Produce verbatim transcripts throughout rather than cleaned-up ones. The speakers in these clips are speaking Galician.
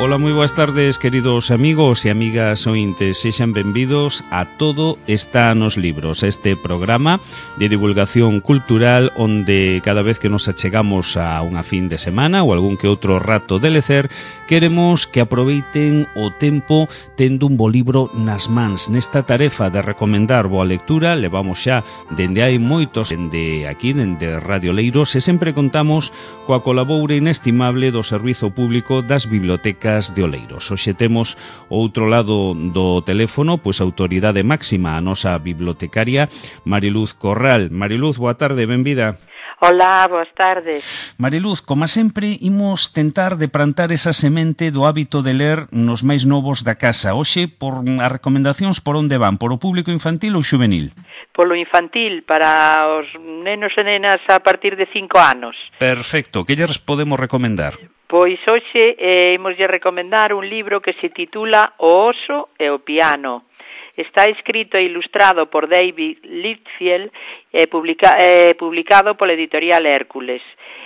Ola, moi boas tardes, queridos amigos e amigas ointes. Sexan benvidos a Todo está nos libros, este programa de divulgación cultural onde cada vez que nos achegamos a unha fin de semana ou algún que outro rato de lecer, queremos que aproveiten o tempo tendo un bo libro nas mans. Nesta tarefa de recomendar boa lectura, levamos xa dende hai moitos dende aquí, dende Radio Leiros, e sempre contamos coa colaboura inestimable do Servizo Público das Bibliotecas de Oleiros. Hoxe temos outro lado do teléfono, pois a autoridade máxima, a nosa bibliotecaria Mariluz Corral. Mariluz, boa tarde, benvida. Hola, boas tardes. Mariluz, como sempre, imos tentar de plantar esa semente do hábito de ler nos máis novos da casa. Hoxe, por as recomendacións, por onde van? Por o público infantil ou xuvenil? Polo infantil, para os nenos e nenas a partir de cinco anos. Perfecto. Que lles podemos recomendar? Pois hoxe eh, imoslle recomendar un libro que se titula O oso e o piano. Está escrito e ilustrado por David Litfield e publica, eh, publicado pola editorial Hércules.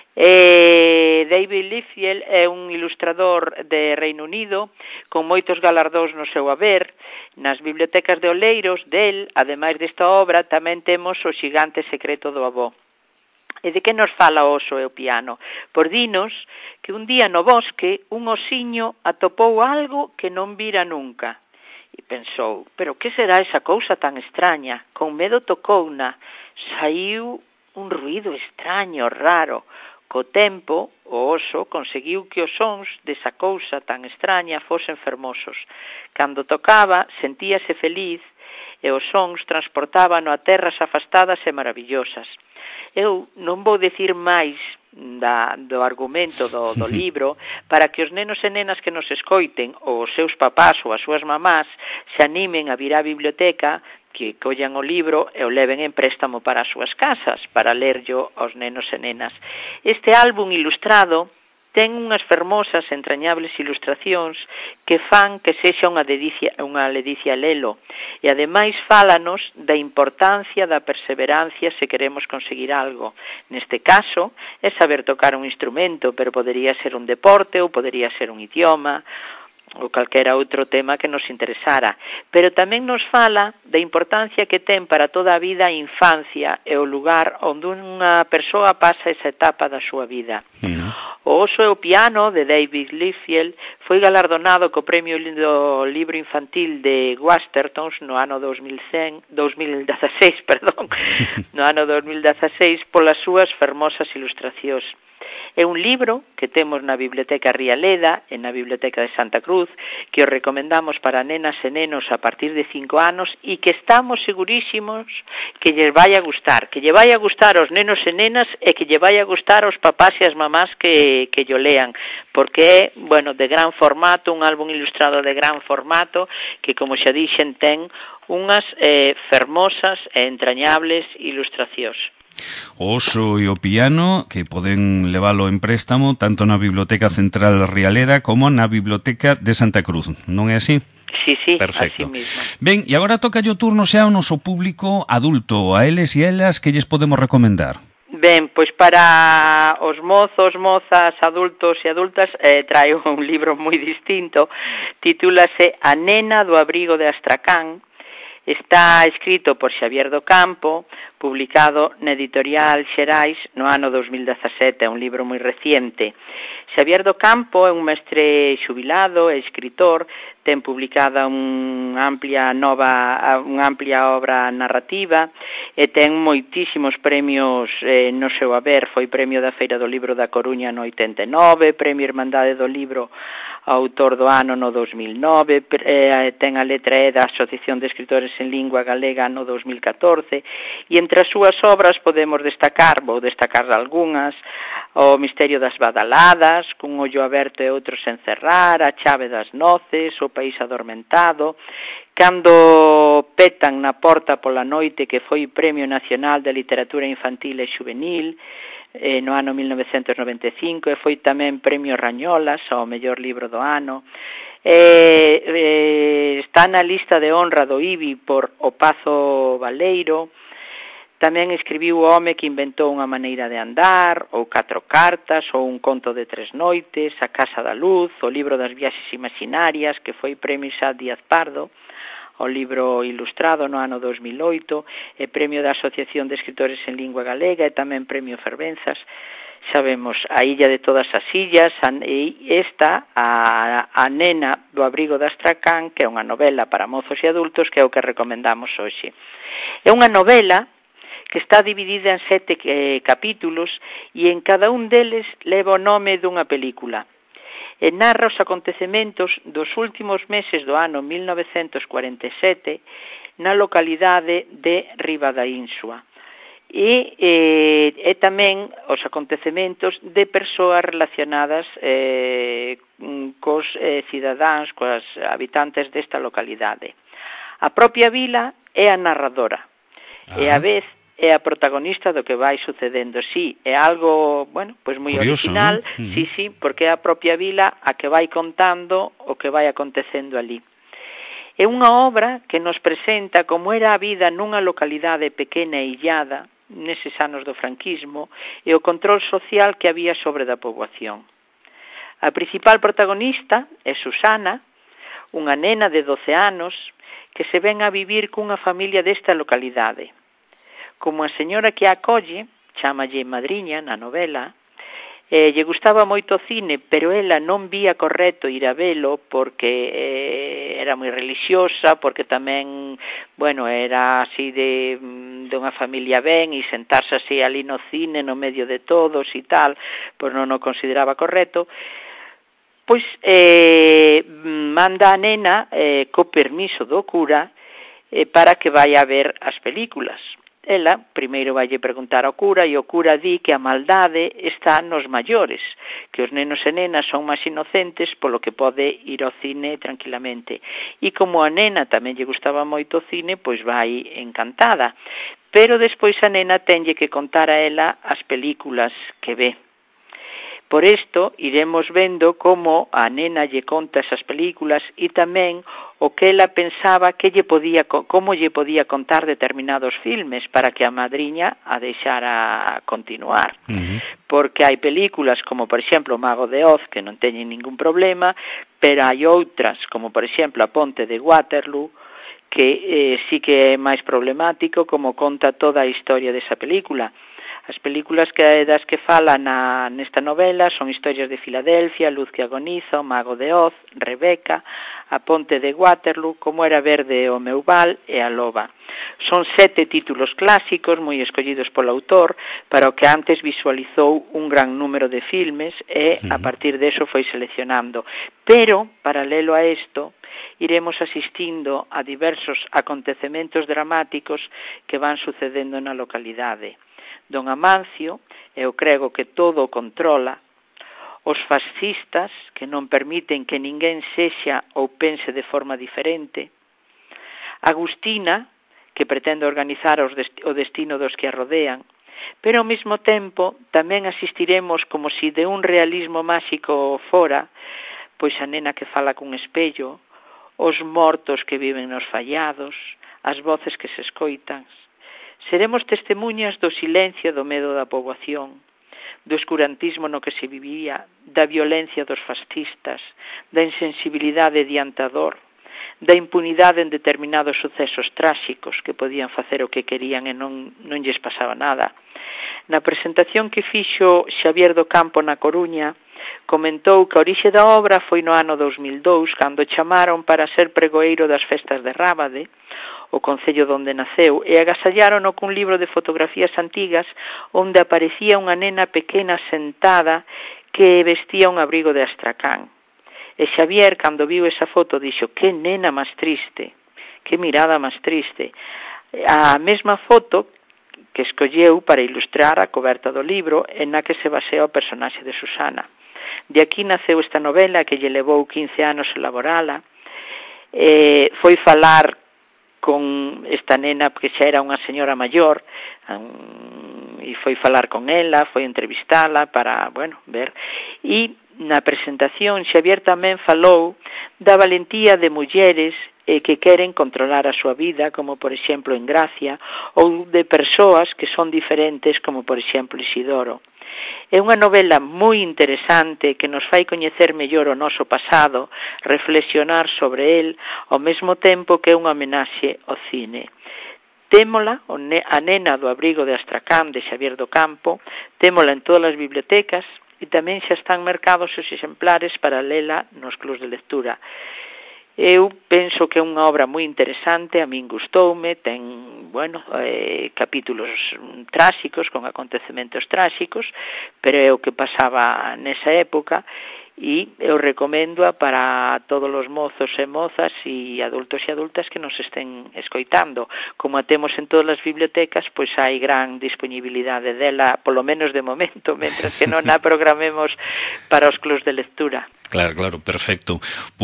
Eh, David Litfield é un ilustrador de Reino Unido con moitos galardóns no seu haber. Nas bibliotecas de Oleiros del, ademais desta obra, tamén temos O xigante secreto do avó. E de que nos fala o oso e o piano? Por dinos que un día no bosque un osiño atopou algo que non vira nunca. E pensou, pero que será esa cousa tan extraña? Con medo tocouna, saiu un ruído extraño, raro. Co tempo, o oso conseguiu que os sons desa cousa tan extraña fosen fermosos. Cando tocaba, sentíase feliz e os sons transportábano a terras afastadas e maravillosas. Eu non vou dicir máis da, do argumento do, do libro para que os nenos e nenas que nos escoiten ou os seus papás ou as súas mamás se animen a vir á biblioteca, que collan o libro e o leven en préstamo para as súas casas, para lerllo aos nenos e nenas. Este álbum ilustrado ten unhas fermosas, entrañables ilustracións que fan que sexa unha ledicia, unha ledicia lelo. E ademais fálanos da importancia da perseverancia se queremos conseguir algo. Neste caso, é saber tocar un instrumento, pero podería ser un deporte ou podería ser un idioma ou calquera outro tema que nos interesara. Pero tamén nos fala da importancia que ten para toda a vida a infancia e o lugar onde unha persoa pasa esa etapa da súa vida. Uh-huh. O oso e o piano, de David Litfield, foi galardonado co Premio do Libro Infantil de Waterstones no ano dos mil cen, dos mil dieciséis, perdón, no ano dos mil dieciséis, polas súas fermosas ilustracións. É un libro que temos na Biblioteca Rialeda e na Biblioteca de Santa Cruz, que os recomendamos para nenas e nenos a partir de cinco anos e que estamos segurísimos que lles vai a gustar, que lle vai a gustar aos nenos e nenas e que lle vai a gustar aos papás e as mamás que, que yo lean, porque é, bueno, de gran formato, un álbum ilustrado de gran formato, que, como xa dixen, ten unhas eh, fermosas e entrañables ilustracións. O oso e o piano, que poden leválo en préstamo tanto na Biblioteca Central Rialeda como na Biblioteca de Santa Cruz, non é así? Sí, sí, perfecto. Así mismo. Ben, e agora toca o turno xa ao noso público adulto, a eles e elas, que lles podemos recomendar? Ben, pois para os mozos, mozas, adultos e adultas, eh, traio un libro moi distinto, titúlase A nena do abrigo de Astracán. Está escrito por Xavier do Campo, publicado na editorial Xerais no ano dos mil dezasete, é un libro moi reciente. Xavier do Campo é un mestre xubilado e escritor, ten publicada unha amplia nova, unha amplia obra narrativa e ten moitísimos premios eh, no seu haber. Foi premio da Feira do Libro da Coruña no oitenta e nove, premio Irmandade do Libro autor do ano no dos mil nove, eh, ten a letra E da Asociación de Escritores en Lingua Galega no dos mil catorce, e entre as súas obras podemos destacar, vou destacar algunhas, O Misterio das Badaladas, Cun ollo aberto e outro sen cerrar, A chave das noces, O país adormentado, Cando petan na porta pola noite, que foi Premio Nacional de Literatura Infantil e Xuvenil, eh, no ano mil novecentos noventa e cinco, e foi tamén Premio Rañolas ao mellor libro do ano. Eh, eh, está na lista de honra do I B I por O Pazo Baleiro. Tamén escribiu o home que inventou unha maneira de andar, ou Catro cartas, ou Un conto de tres noites, A casa da luz, o libro das viaxes imaginarias, que foi premio Isaac Díaz Pardo, o libro ilustrado no ano dos mil oito, e premio da Asociación de Escritores en Lingua Galega, e tamén premio Fervenzas. Sabemos A illa de todas as illas, e esta, a, a nena do abrigo de Astracán, que é unha novela para mozos e adultos, que é o que recomendamos hoxe. É unha novela que está dividida en sete eh, capítulos, e en cada un deles leva o nome dunha película. E narra os acontecementos dos últimos meses do ano mil novecentos cuarenta e sete na localidade de Ribadaínsua. E, eh, e tamén os acontecementos de persoas relacionadas eh, cos eh, cidadáns, cos habitantes desta localidade. A propia vila é a narradora, ah. e a vez é a protagonista do que vai sucedendo. Sí, é algo, bueno, pois moi curioso, original, ¿no? Uh-huh. sí, sí, porque é a propia vila a que vai contando o que vai acontecendo ali. É unha obra que nos presenta como era a vida nunha localidade pequena e illada, neses anos do franquismo, e o control social que había sobre da poboación. A principal protagonista é Susana, unha nena de doce anos, que se ven a vivir cunha familia desta localidade. Como a señora que a acolle, chámalle madriña na novela, eh, lle gustaba moito o cine, pero ela non vía correcto ir a velo porque eh, era moi religiosa, porque tamén, bueno, era así de, de unha familia ben, e sentarse así ali no cine, no medio de todos e tal, pois non o consideraba correcto. Pois eh, manda a nena eh, co permiso do cura eh, para que vai a ver as películas. Ela primeiro vaille preguntar ao cura, e o cura di que a maldade está nos maiores, que os nenos e nenas son máis inocentes, polo que pode ir ao cine tranquilamente. E como a nena tamén lle gustaba moito o cine, pois vai encantada. Pero despois a nena tenlle que contar a ela as películas que ve. Por isto, iremos vendo como a nena lle conta esas películas e tamén o que ela pensaba que lle podía, como lle podía contar determinados filmes para que a madriña a deixara continuar. Uh-huh. Porque hai películas como, por exemplo, O Mago de Oz, que non teñen ningún problema, pero hai outras, como, por exemplo, A Ponte de Waterloo, que eh, sí que é máis problemático, como conta toda a historia desa película. As películas que das que fala na, nesta novela son Historias de Filadelfia, Luz que agoniza, O Mago de Oz, Rebeca, A Ponte de Waterloo, Como era verde o meu val e A loba. Son sete títulos clásicos moi escollidos polo autor para o que antes visualizou un gran número de filmes e a partir deso foi seleccionando. Pero, paralelo a isto, iremos asistindo a diversos acontecementos dramáticos que van sucedendo na localidade. Don Amancio é o crego que todo o controla, os fascistas que non permiten que ninguén sexa ou pense de forma diferente, Agustina, que pretende organizar os dest- o destino dos que a rodean, pero ao mesmo tempo tamén asistiremos como si de un realismo máxico fora, pois a nena que fala cun espello, os mortos que viven nos fallados, as voces que se escoitan. Seremos testemunhas do silencio do medo da poboación, do escurantismo no que se vivía, da violencia dos fascistas, da insensibilidade diantador, da impunidade en determinados sucesos tráxicos que podían facer o que querían e non, non lles pasaba nada. Na presentación que fixo Xavier do Campo na Coruña, comentou que a orixe da obra foi no ano dos mil dous, cando chamaron para ser pregoeiro das festas de Rábade, o concello donde naceu, e agasallarono cun libro de fotografías antigas onde aparecía unha nena pequena sentada que vestía un abrigo de Astracán. E Xavier, cando viu esa foto, dixo: que nena máis triste, que mirada máis triste. A mesma foto que escolleu para ilustrar a coberta do libro en na que se basea o personaxe de Susana. De aquí naceu esta novela que lle levou quince anos elaborala. Eh, foi falar con esta nena, porque xa era unha señora maior, um, e foi falar con ela, foi entrevistala para, bueno, ver. E na presentación Xavier tamén falou da valentía de mulleres eh, que queren controlar a súa vida, como por exemplo en Gracia, ou de persoas que son diferentes, como por exemplo Isidoro. É unha novela moi interesante que nos fai coñecer mellor o noso pasado, reflexionar sobre el, ao mesmo tempo que é unha homenaxe ao cine. Témola, a nena do abrigo de Astracán, de Xavier do Campo, témola en todas as bibliotecas e tamén xa están mercados os exemplares para lela nos clubs de lectura. Eu penso que é unha obra moi interesante, a min gustoume, ten, bueno, eh, capítulos tráxicos, con acontecementos tráxicos, pero é o que pasaba nesa época, e eu recoméndoa para todos os mozos e mozas e adultos e adultas que nos estén escoitando. Como a temos en todas as bibliotecas, pois hai gran disponibilidade dela, polo menos de momento, mentras que non a programemos para os clubs de lectura. Claro, claro, perfecto.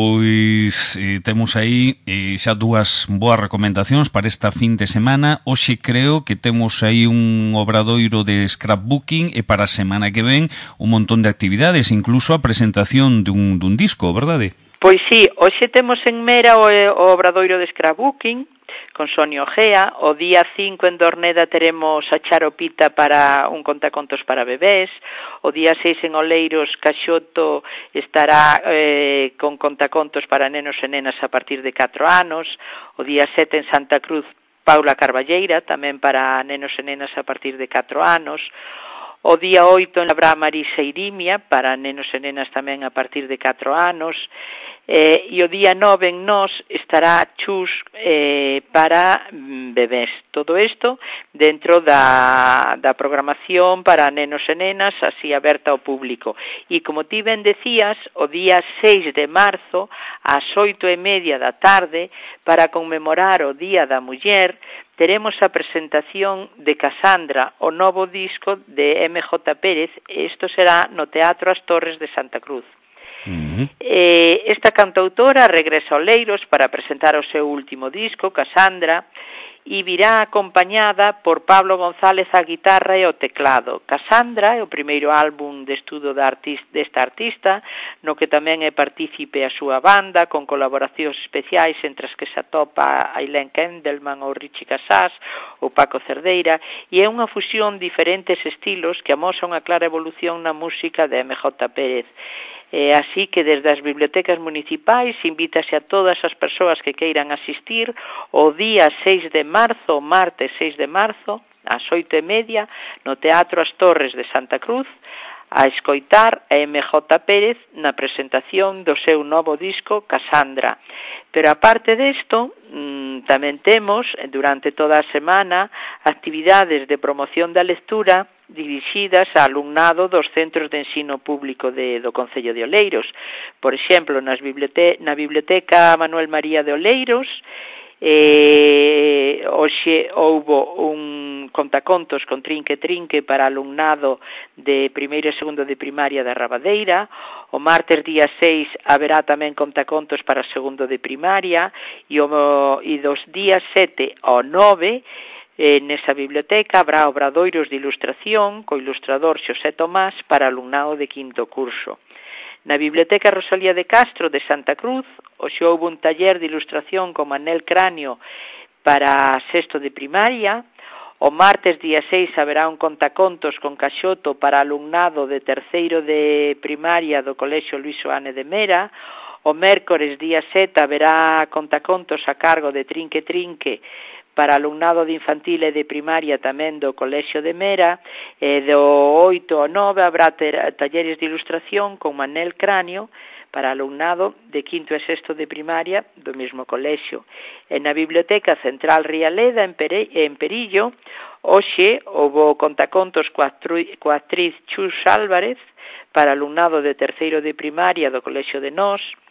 Pois eh, temos aí eh, xa dúas boas recomendacións para esta fin de semana. Hoxe creo que temos aí un obradoiro de scrapbooking e para a semana que ven un montón de actividades, incluso a presentación dun, dun disco, verdade? Pois sí, hoxe temos en Mera o, o obradoiro de scrapbooking con Sonia Ojea. O día cinco en Dorneda teremos a Charopita para un contacontos para bebés. O día seis en Oleiros, Caxoto estará eh, con contacontos para nenos e nenas a partir de catro anos. O día sete en Santa Cruz, Paula Carballeira, tamén para nenos e nenas a partir de catro anos. O día oito en Labrá Marisa Irimia, para nenos e nenas tamén a partir de catro anos. Eh, e o día nove en Nós estará Chus eh, para bebés. Todo isto dentro da, da programación para nenos e nenas, así aberta ao público. E como ti ben decías, o día seis de marzo, ás oito e media da tarde, para conmemorar o Día da Muller, teremos a presentación de Casandra, o novo disco de M J Pérez, e isto será no Teatro As Torres de Santa Cruz. Uh-huh. Eh, esta cantautora regresa a Oleiros para presentar o seu último disco, Casandra, e virá acompañada por Pablo González a guitarra e o teclado. Casandra é o primeiro álbum de estudo da artista, desta artista, no que tamén é partícipe a súa banda, con colaboracións especiais entre as que se atopa Ailén Kendelman ou Richie Casás ou Paco Cerdeira, e é unha fusión de diferentes estilos que amosa unha clara evolución na música de M J Pérez. Eh, así que desde as bibliotecas municipais invítase a todas as persoas que queiran asistir o día seis de marzo, martes seis de marzo, ás oito e media, no Teatro As Torres de Santa Cruz, a escoitar a M J Pérez na presentación do seu novo disco Casandra. Pero aparte desto, mmm, tamén temos durante toda a semana actividades de promoción da lectura dirixidas a alumnado dos centros de ensino público de, do Concello de Oleiros. Por exemplo, nas bibliote- na Biblioteca Manuel María de Oleiros, eh, hoxe houbo un contacontos con trinque trinque para alumnado de primeiro e segundo de primaria da Rabadeira. O martes día seis haberá tamén contacontos para segundo de primaria, e, o, e dos días sete ao nove Eh, nesa biblioteca habrá obradoiros de ilustración co ilustrador Xosé Tomás para alumnado de quinto curso. Na Biblioteca Rosalía de Castro de Santa Cruz, hoxe houve un taller de ilustración con Manel Cráneo para sexto de primaria. O martes día seis haberá un contacontos con Caxoto para alumnado de terceiro de primaria do Colexio Luís Oane de Mera. O mércores día sete haberá contacontos a cargo de Trinque Trinque para alumnado de infantil e de primaria tamén do Colexio de Mera, e do oito ao nove habrá ter, talleres de ilustración con Manel Cráneo para alumnado de quinto e sexto de primaria do mesmo colexio. E na Biblioteca Central Rialeda, en, Pere, en Perillo, hoxe houve contacontos coa actriz Chus Álvarez para alumnado de terceiro de primaria do Colexio de Nós.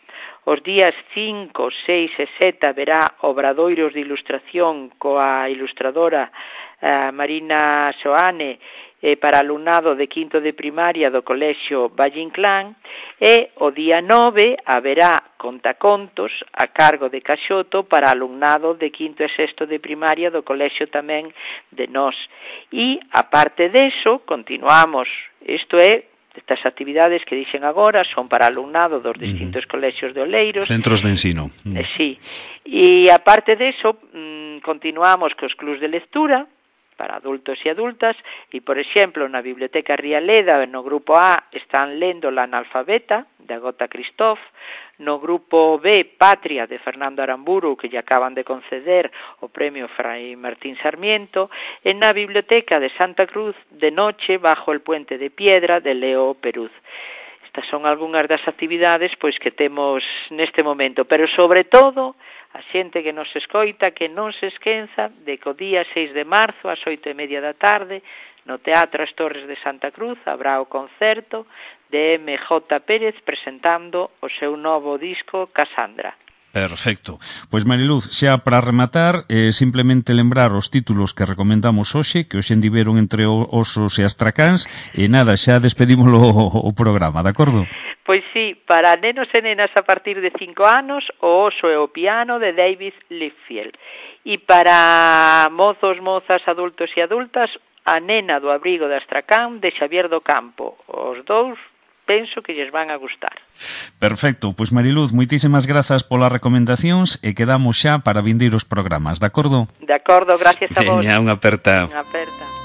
Os días cinco, seis e sete haberá obradoiros de ilustración coa ilustradora uh, Marina Soane eh, para alumnado de quinto de primaria do Colexio Valle Inclán, e o día nove haberá contacontos a cargo de Caxoto para alumnado de quinto e sexto de primaria do Colexio tamén de Nós. E, aparte deso, continuamos, isto é, estas actividades que dixen agora son para alumnado dos distintos uh-huh. colexios de Oleiros. Centros de ensino. Uh-huh. Eh, sí. E, aparte deso, mmm, continuamos cos clubs de lectura, para adultos e adultas, e, por exemplo, na Biblioteca Rialeda, no grupo A, están lendo La analfabeta, de Agota Christoph, no grupo B, Patria, de Fernando Aramburu, que lle acaban de conceder o premio Fray Martín Sarmiento, e na Biblioteca de Santa Cruz, De noche, bajo el puente de piedra, de Leo Peruz. Estas son algunhas das actividades pois que temos neste momento, pero sobre todo a xente que nos escoita que non se esquenza de que o día seis de marzo ás oito e media da tarde no Teatro As Torres de Santa Cruz habrá o concerto de M J Pérez presentando o seu novo disco Casandra. Perfecto. Pois Mariluz, xa para rematar, eh, simplemente lembrar os títulos que recomendamos hoxe, que hoxe endiveron entre osos e astracáns, e nada, xa despedímolo o, o programa, de acordo? Pois sí, para nenos e nenas a partir de cinco anos, o oso e o piano de David Litfield. E para mozos, mozas, adultos e adultas, a nena do abrigo de Astracán de Xavier do Campo. Os dous penso que lles van a gustar. Perfecto, pois Mariluz, moitísimas grazas polas recomendacións e quedamos xa para vindeiros programas, de acordo? De acordo, gracias a vos. Veña, unha aperta. Unha aperta.